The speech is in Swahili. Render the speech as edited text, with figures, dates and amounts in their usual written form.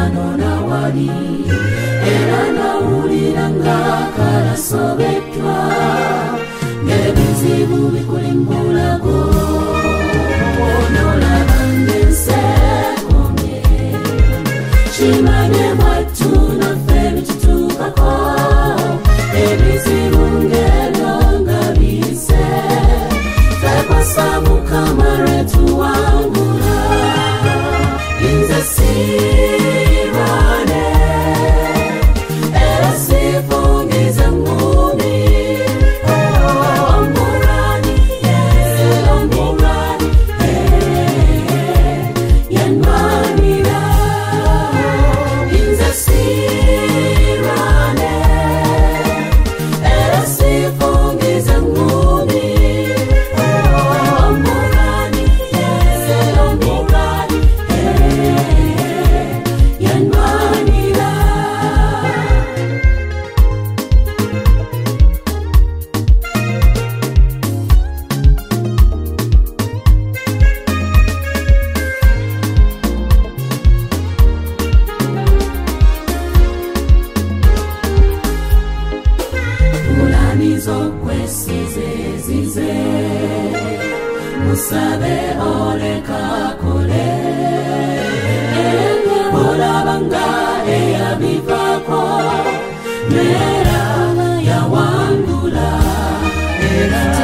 wano na wali era nawuliranga kalasobetwa n'ebizibu bikulimbulago onolaba ng'ensekomye kimanye mwattu naffe bitutuukako ebizibu ng'ebyo nga biyise twekwasa Mukama lwetuwangula nze sirwane era sifungiza ngumi omulwanyi omulwanyi yanwanira nze sirwane era sifungiza ngumi omulwanyi omulwanyi yanwanira ulanizo kwesize zize musabe oleka kole olabanga eyabivako nera yawangula era